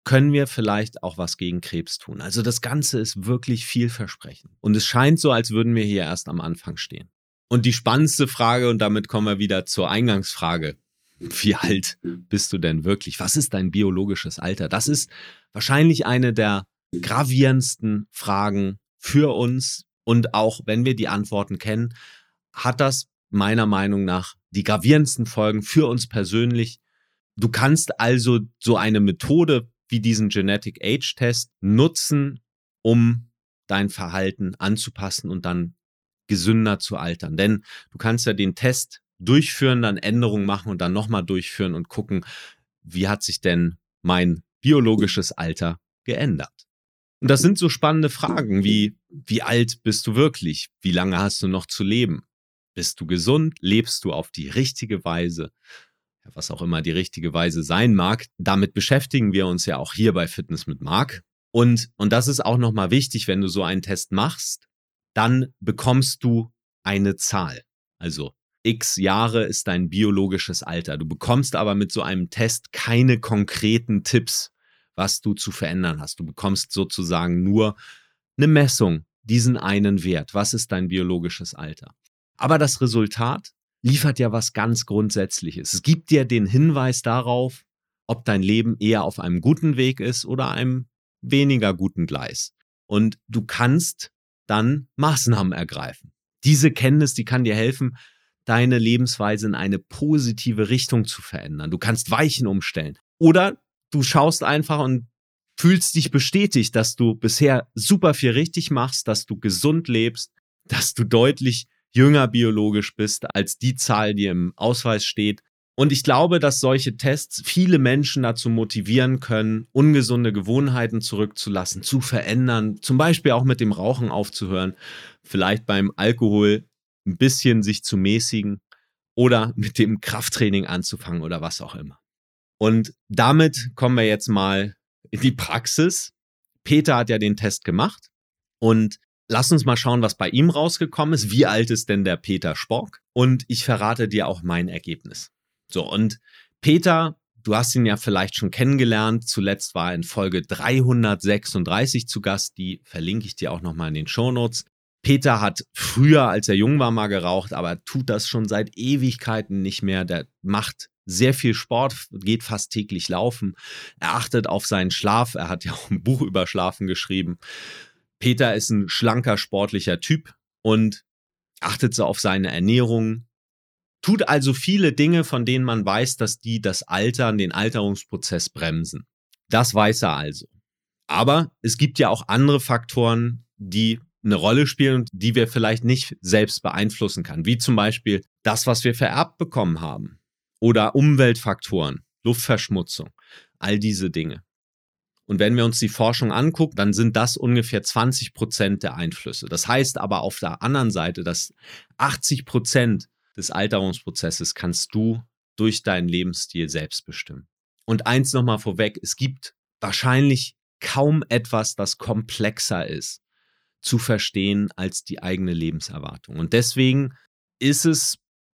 können wir vielleicht auch was gegen Krebs tun. Also das Ganze ist wirklich vielversprechend. Und es scheint so, als würden wir hier erst am Anfang stehen. Und die spannendste Frage, und damit kommen wir wieder zur Eingangsfrage: Wie alt bist du denn wirklich? Was ist dein biologisches Alter? Das ist wahrscheinlich eine der gravierendsten Fragen für uns. Und auch wenn wir die Antworten kennen, hat das meiner Meinung nach die gravierendsten Folgen für uns persönlich. Du kannst also so eine Methode wie diesen Genetic Age Test nutzen, um dein Verhalten anzupassen und dann gesünder zu altern. Denn du kannst ja den Test durchführen, dann Änderungen machen und dann nochmal durchführen und gucken, wie hat sich denn mein biologisches Alter geändert. Und das sind so spannende Fragen wie, wie alt bist du wirklich? Wie lange hast du noch zu leben? Bist du gesund? Lebst du auf die richtige Weise? Was auch immer die richtige Weise sein mag. Damit beschäftigen wir uns ja auch hier bei Fitness mit Marc. Und, und das ist auch nochmal wichtig, wenn du so einen Test machst, dann bekommst du eine Zahl. Also x Jahre ist dein biologisches Alter. Du bekommst aber mit so einem Test keine konkreten Tipps, was du zu verändern hast. Du bekommst sozusagen nur eine Messung, diesen einen Wert. Was ist dein biologisches Alter? Aber das Resultat liefert ja was ganz Grundsätzliches. Es gibt dir den Hinweis darauf, ob dein Leben eher auf einem guten Weg ist oder einem weniger guten Gleis. Und du kannst dann Maßnahmen ergreifen. Diese Kenntnis, die kann dir helfen, deine Lebensweise in eine positive Richtung zu verändern. Du kannst Weichen umstellen. Oder du schaust einfach und fühlst dich bestätigt, dass du bisher super viel richtig machst, dass du gesund lebst, dass du deutlich jünger biologisch bist als die Zahl, die im Ausweis steht. Und ich glaube, dass solche Tests viele Menschen dazu motivieren können, ungesunde Gewohnheiten zurückzulassen, zu verändern, zum Beispiel auch mit dem Rauchen aufzuhören, vielleicht beim Alkohol ein bisschen sich zu mäßigen oder mit dem Krafttraining anzufangen oder was auch immer. Und damit kommen wir jetzt mal in die Praxis. Peter hat ja den Test gemacht und lass uns mal schauen, was bei ihm rausgekommen ist. Wie alt ist denn der Peter Spork? Und ich verrate dir auch mein Ergebnis. So, und Peter, du hast ihn ja vielleicht schon kennengelernt. Zuletzt war er in Folge dreihundertsechsunddreißig zu Gast. Die verlinke ich dir auch nochmal in den Shownotes. Peter hat früher, als er jung war, mal geraucht, aber tut das schon seit Ewigkeiten nicht mehr. Der macht sehr viel Sport, geht fast täglich laufen. Er achtet auf seinen Schlaf. Er hat ja auch ein Buch über Schlafen geschrieben. Peter ist ein schlanker, sportlicher Typ und achtet so auf seine Ernährung. Tut also viele Dinge, von denen man weiß, dass die das Altern, den Alterungsprozess bremsen. Das weiß er also. Aber es gibt ja auch andere Faktoren, die eine Rolle spielen und die wir vielleicht nicht selbst beeinflussen können. Wie zum Beispiel das, was wir vererbt bekommen haben. Oder Umweltfaktoren, Luftverschmutzung, all diese Dinge. Und wenn wir uns die Forschung angucken, dann sind das ungefähr zwanzig Prozent der Einflüsse. Das heißt aber auf der anderen Seite, dass achtzig Prozent des Alterungsprozesses kannst du durch deinen Lebensstil selbst bestimmen. Und eins nochmal vorweg, es gibt wahrscheinlich kaum etwas, das komplexer ist zu verstehen als die eigene Lebenserwartung. Und deswegen ist es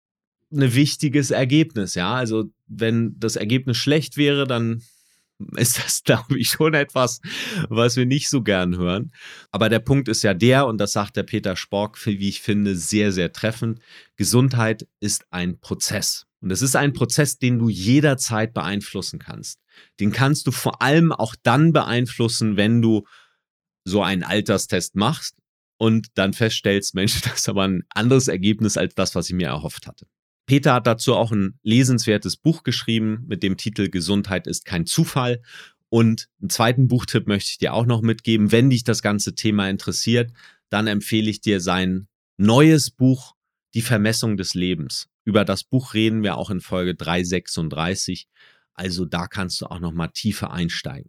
ein wichtiges Ergebnis. Ja, also wenn das Ergebnis schlecht wäre, dann ist das, glaube ich, schon etwas, was wir nicht so gern hören. Aber der Punkt ist ja der, und das sagt der Peter Spork, wie ich finde, sehr, sehr treffend. Gesundheit ist ein Prozess. Und es ist ein Prozess, den du jederzeit beeinflussen kannst. Den kannst du vor allem auch dann beeinflussen, wenn du so einen Alterstest machst und dann feststellst, Mensch, das ist aber ein anderes Ergebnis als das, was ich mir erhofft hatte. Peter hat dazu auch ein lesenswertes Buch geschrieben mit dem Titel Gesundheit ist kein Zufall. Und einen zweiten Buchtipp möchte ich dir auch noch mitgeben. Wenn dich das ganze Thema interessiert, dann empfehle ich dir sein neues Buch Die Vermessung des Lebens. Über das Buch reden wir auch in Folge dreihundertsechsunddreißig. Also da kannst du auch noch mal tiefer einsteigen.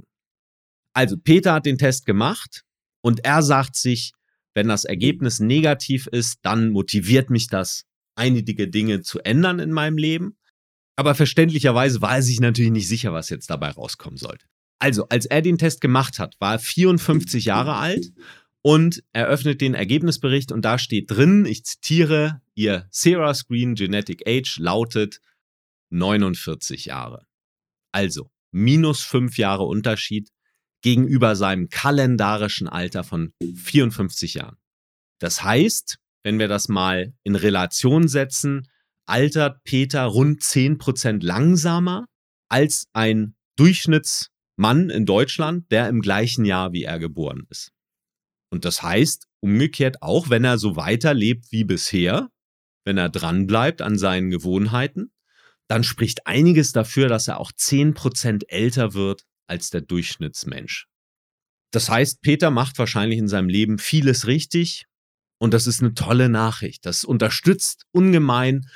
Also Peter hat den Test gemacht und er sagt sich, wenn das Ergebnis negativ ist, dann motiviert mich das, einige Dinge zu ändern in meinem Leben. Aber verständlicherweise war er sich natürlich nicht sicher, was jetzt dabei rauskommen sollte. Also, als er den Test gemacht hat, war er vierundfünfzig Jahre alt und er öffnet den Ergebnisbericht und da steht drin, ich zitiere, ihr Sera-Screen Genetic Age lautet neunundvierzig Jahre. Also, minus fünf Jahre Unterschied. gegenüber seinem kalendarischen Alter von vierundfünfzig Jahren. Das heißt, wenn wir das mal in Relation setzen, altert Peter rund zehn Prozent langsamer als ein Durchschnittsmann in Deutschland, der im gleichen Jahr wie er geboren ist. Und das heißt, umgekehrt auch, wenn er so weiterlebt wie bisher, wenn er dranbleibt an seinen Gewohnheiten, dann spricht einiges dafür, dass er auch zehn Prozent älter wird als der Durchschnittsmensch. Das heißt, Peter macht wahrscheinlich in seinem Leben vieles richtig und das ist eine tolle Nachricht. Das unterstützt ungemein,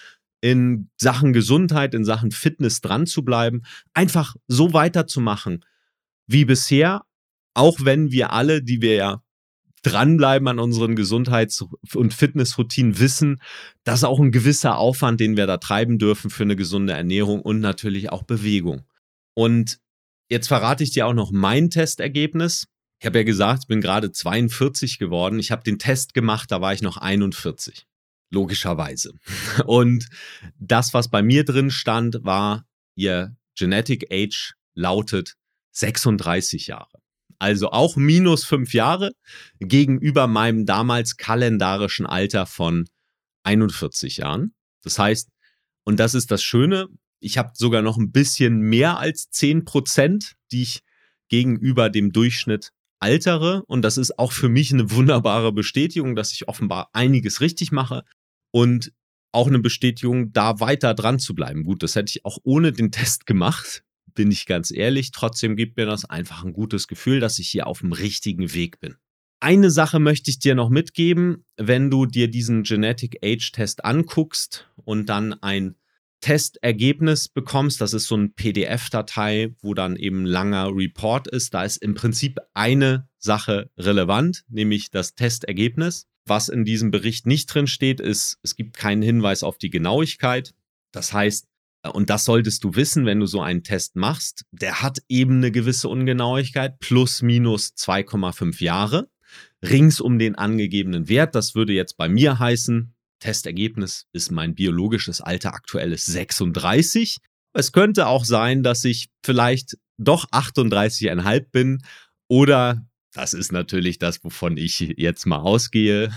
in Sachen Gesundheit, in Sachen Fitness dran zu bleiben, einfach so weiterzumachen wie bisher, auch wenn wir alle, die wir ja dranbleiben an unseren Gesundheits- und Fitnessroutinen, wissen, dass auch ein gewisser Aufwand, den wir da treiben dürfen für eine gesunde Ernährung und natürlich auch Bewegung. Und jetzt verrate ich dir auch noch mein Testergebnis. Ich habe ja gesagt, ich bin gerade zweiundvierzig geworden. Ich habe den Test gemacht, da war ich noch einundvierzig. Logischerweise. Und das, was bei mir drin stand, war, ihr Genetic Age lautet sechsunddreißig Jahre. Also auch minus fünf Jahre gegenüber meinem damals kalendarischen Alter von einundvierzig Jahren. Das heißt, und das ist das Schöne, ich habe sogar noch ein bisschen mehr als zehn Prozent, die ich gegenüber dem Durchschnitt altere. Und das ist auch für mich eine wunderbare Bestätigung, dass ich offenbar einiges richtig mache und auch eine Bestätigung, da weiter dran zu bleiben. Gut, das hätte ich auch ohne den Test gemacht, bin ich ganz ehrlich. Trotzdem gibt mir das einfach ein gutes Gefühl, dass ich hier auf dem richtigen Weg bin. Eine Sache möchte ich dir noch mitgeben, wenn du dir diesen Genetic Age Test anguckst und dann ein Testergebnis bekommst, das ist so eine P D F-Datei, wo dann eben ein langer Report ist. Da ist im Prinzip eine Sache relevant, nämlich das Testergebnis. Was in diesem Bericht nicht drin steht, ist, es gibt keinen Hinweis auf die Genauigkeit. Das heißt, und das solltest du wissen, wenn du so einen Test machst, der hat eben eine gewisse Ungenauigkeit, plus minus zwei Komma fünf Jahre, rings um den angegebenen Wert. Das würde jetzt bei mir heißen, Testergebnis ist mein biologisches Alter aktuelles sechsunddreißig. Es könnte auch sein, dass ich vielleicht doch achtunddreißig Komma fünf bin oder, das ist natürlich das, wovon ich jetzt mal ausgehe,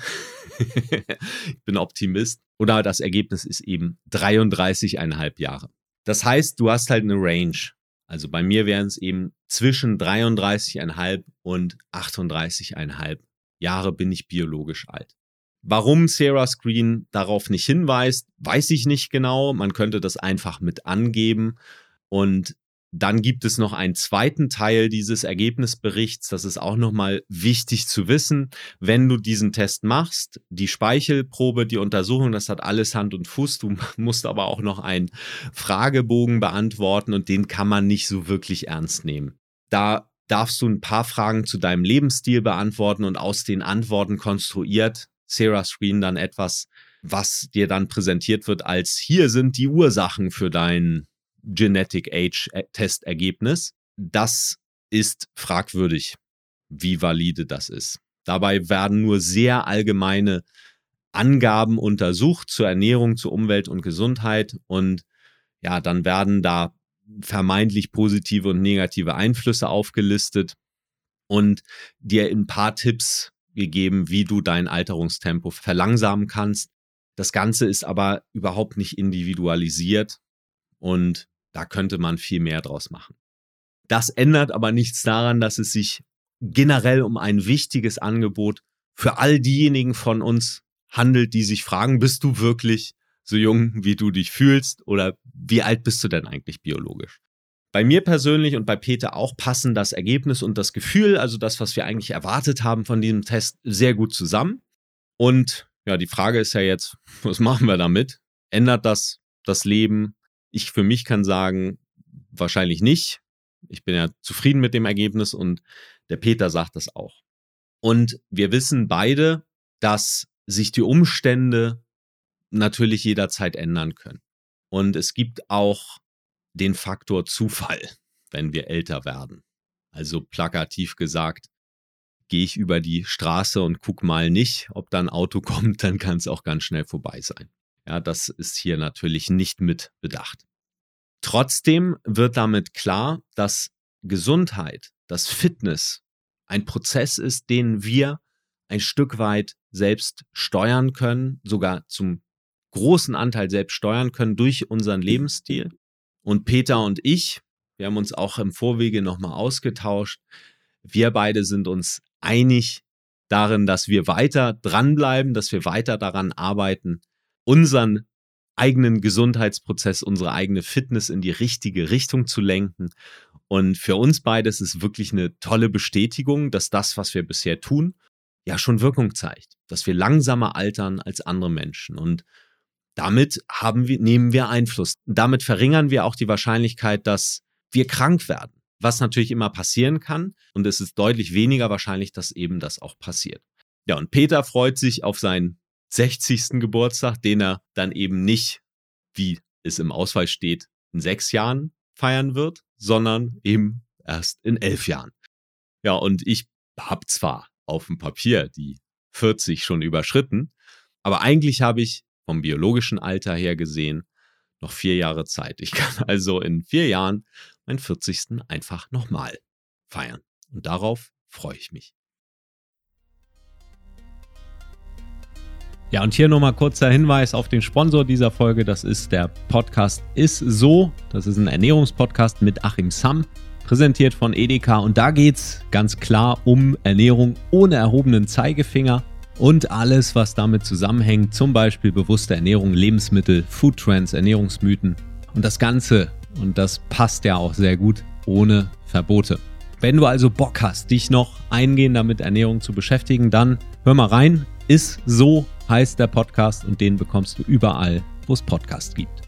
ich bin Optimist, oder das Ergebnis ist eben dreiunddreißig Komma fünf Jahre. Das heißt, du hast halt eine Range. Also bei mir wären es eben zwischen dreiunddreißig Komma fünf und achtunddreißig Komma fünf Jahre bin ich biologisch alt. Warum Sarah Screen darauf nicht hinweist, weiß ich nicht genau. Man könnte das einfach mit angeben. Und dann gibt es noch einen zweiten Teil dieses Ergebnisberichts. Das ist auch nochmal wichtig zu wissen. Wenn du diesen Test machst, die Speichelprobe, die Untersuchung, das hat alles Hand und Fuß. Du musst aber auch noch einen Fragebogen beantworten und den kann man nicht so wirklich ernst nehmen. Da darfst du ein paar Fragen zu deinem Lebensstil beantworten und aus den Antworten konstruiert Sarah Screen dann etwas, was dir dann präsentiert wird als hier sind die Ursachen für dein Genetic Age Testergebnis. Das ist fragwürdig, wie valide das ist. Dabei werden nur sehr allgemeine Angaben untersucht zur Ernährung, zur Umwelt und Gesundheit und ja, dann werden da vermeintlich positive und negative Einflüsse aufgelistet und dir ein paar Tipps gegeben, wie du dein Alterungstempo verlangsamen kannst. Das Ganze ist aber überhaupt nicht individualisiert und da könnte man viel mehr draus machen. Das ändert aber nichts daran, dass es sich generell um ein wichtiges Angebot für all diejenigen von uns handelt, die sich fragen, bist du wirklich so jung, wie du dich fühlst oder wie alt bist du denn eigentlich biologisch? Bei mir persönlich und bei Peter auch passen das Ergebnis und das Gefühl, also das, was wir eigentlich erwartet haben von diesem Test, sehr gut zusammen. Und ja, die Frage ist ja jetzt, was machen wir damit? Ändert das das Leben? Ich für mich kann sagen, wahrscheinlich nicht. Ich bin ja zufrieden mit dem Ergebnis und der Peter sagt das auch. Und wir wissen beide, dass sich die Umstände natürlich jederzeit ändern können. Und es gibt auch den Faktor Zufall, wenn wir älter werden. Also plakativ gesagt, gehe ich über die Straße und guck mal nicht, ob da ein Auto kommt, dann kann es auch ganz schnell vorbei sein. Ja, das ist hier natürlich nicht mit bedacht. Trotzdem wird damit klar, dass Gesundheit, dass Fitness ein Prozess ist, den wir ein Stück weit selbst steuern können, sogar zum großen Anteil selbst steuern können durch unseren Lebensstil. Und Peter und ich, wir haben uns auch im Vorwege nochmal ausgetauscht, wir beide sind uns einig darin, dass wir weiter dranbleiben, dass wir weiter daran arbeiten, unseren eigenen Gesundheitsprozess, unsere eigene Fitness in die richtige Richtung zu lenken. Und für uns beide ist es wirklich eine tolle Bestätigung, dass das, was wir bisher tun, ja schon Wirkung zeigt, dass wir langsamer altern als andere Menschen. Und damit haben wir, nehmen wir Einfluss. Damit verringern wir auch die Wahrscheinlichkeit, dass wir krank werden, was natürlich immer passieren kann. Und es ist deutlich weniger wahrscheinlich, dass eben das auch passiert. Ja, und Peter freut sich auf seinen sechzigsten Geburtstag, den er dann eben nicht, wie es im Ausweis steht, in sechs Jahren feiern wird, sondern eben erst in elf Jahren. Ja, und ich habe zwar auf dem Papier die vierzig schon überschritten, aber eigentlich habe ich vom biologischen Alter her gesehen noch vier Jahre Zeit. Ich kann also in vier Jahren meinen vierzigsten einfach nochmal feiern. Und darauf freue ich mich. Ja, und hier nochmal kurzer Hinweis auf den Sponsor dieser Folge. Das ist der Podcast Ist So. Das ist ein Ernährungspodcast mit Achim Sam, präsentiert von Edeka. Und da geht es ganz klar um Ernährung ohne erhobenen Zeigefinger und alles, was damit zusammenhängt. Zum Beispiel bewusste Ernährung, Lebensmittel, Foodtrends, Ernährungsmythen und das Ganze. Und das passt ja auch sehr gut ohne Verbote. Wenn du also Bock hast, dich noch eingehender mit Ernährung zu beschäftigen, dann hör mal rein. Ist So heißt der Podcast und den bekommst du überall, wo es Podcasts gibt.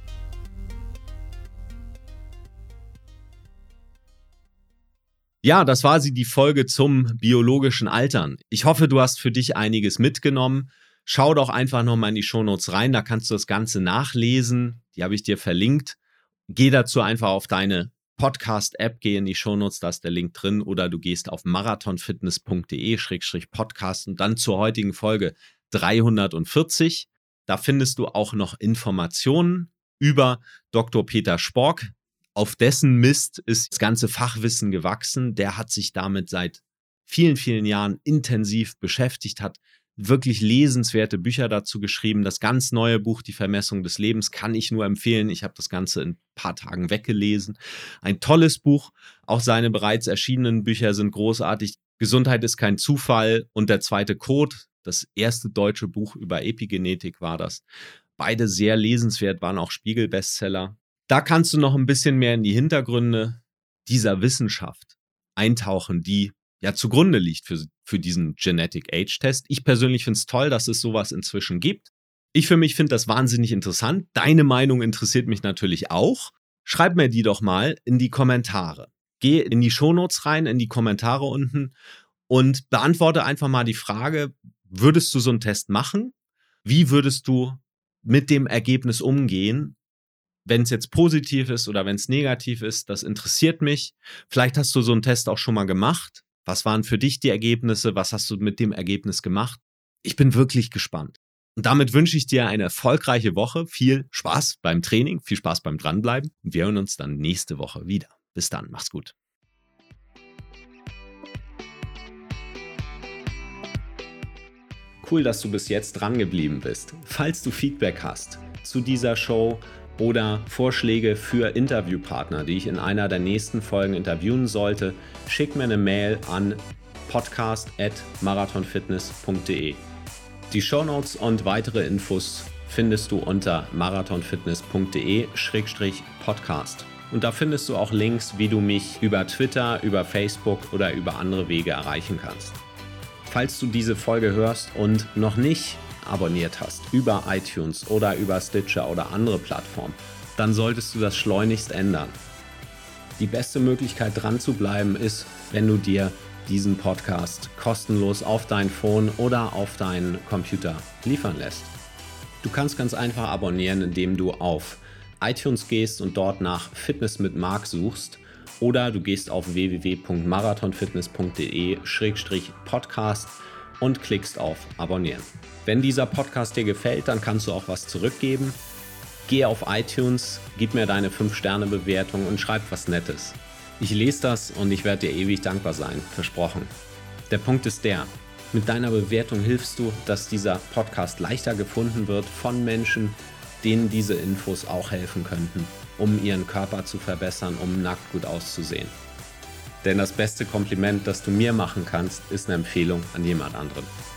Ja, das war sie, die Folge zum biologischen Altern. Ich hoffe, du hast für dich einiges mitgenommen. Schau doch einfach nochmal in die Shownotes rein, da kannst du das Ganze nachlesen. Die habe ich dir verlinkt. Geh dazu einfach auf deine Podcast-App, geh in die Shownotes, da ist der Link drin, oder du gehst auf marathonfitness punkt de Schrägstrich Podcast und dann zur heutigen Folge dreihundertvierzig. Da findest du auch noch Informationen über Doktor Peter Spork. Auf dessen Mist ist das ganze Fachwissen gewachsen. Der hat sich damit seit vielen, vielen Jahren intensiv beschäftigt, hat wirklich lesenswerte Bücher dazu geschrieben. Das ganz neue Buch, Die Vermessung des Lebens, kann ich nur empfehlen. Ich habe das Ganze in ein paar Tagen weggelesen. Ein tolles Buch. Auch seine bereits erschienenen Bücher sind großartig. Gesundheit ist kein Zufall und Der zweite Code. Das erste deutsche Buch über Epigenetik war das. Beide sehr lesenswert, waren auch Spiegel-Bestseller. Da kannst du noch ein bisschen mehr in die Hintergründe dieser Wissenschaft eintauchen, die ja zugrunde liegt für, für diesen Genetic Age Test. Ich persönlich finde es toll, dass es sowas inzwischen gibt. Ich für mich finde das wahnsinnig interessant. Deine Meinung interessiert mich natürlich auch. Schreib mir die doch mal in die Kommentare. Geh in die Shownotes rein, in die Kommentare unten und beantworte einfach mal die Frage, würdest du so einen Test machen? Wie würdest du mit dem Ergebnis umgehen? Wenn es jetzt positiv ist oder wenn es negativ ist, das interessiert mich. Vielleicht hast du so einen Test auch schon mal gemacht. Was waren für dich die Ergebnisse? Was hast du mit dem Ergebnis gemacht? Ich bin wirklich gespannt. Und damit wünsche ich dir eine erfolgreiche Woche. Viel Spaß beim Training, viel Spaß beim Dranbleiben. Und wir hören uns dann nächste Woche wieder. Bis dann, mach's gut. Cool, dass du bis jetzt dran geblieben bist. Falls du Feedback hast zu dieser Show oder Vorschläge für Interviewpartner, die ich in einer der nächsten Folgen interviewen sollte, schick mir eine Mail an podcast at marathonfitness punkt de. Die Shownotes und weitere Infos findest du unter marathonfitness punkt de Schrägstrich Podcast. Und da findest du auch Links, wie du mich über Twitter, über Facebook oder über andere Wege erreichen kannst. Falls du diese Folge hörst und noch nicht abonniert hast über iTunes oder über Stitcher oder andere Plattformen, dann solltest du das schleunigst ändern. Die beste Möglichkeit dran zu bleiben ist, wenn du dir diesen Podcast kostenlos auf dein Phone oder auf deinen Computer liefern lässt. Du kannst ganz einfach abonnieren, indem du auf iTunes gehst und dort nach Fitness mit Marc suchst, oder du gehst auf w w w punkt marathonfitness punkt de Schrägstrich Podcast und klickst auf Abonnieren. Wenn dieser Podcast dir gefällt, dann kannst du auch was zurückgeben. Geh auf iTunes, gib mir deine fünf Sterne Bewertung und schreib was Nettes. Ich lese das und ich werde dir ewig dankbar sein, versprochen. Der Punkt ist der, mit deiner Bewertung hilfst du, dass dieser Podcast leichter gefunden wird von Menschen, denen diese Infos auch helfen könnten, um ihren Körper zu verbessern, um nackt gut auszusehen. Denn das beste Kompliment, das du mir machen kannst, ist eine Empfehlung an jemand anderen.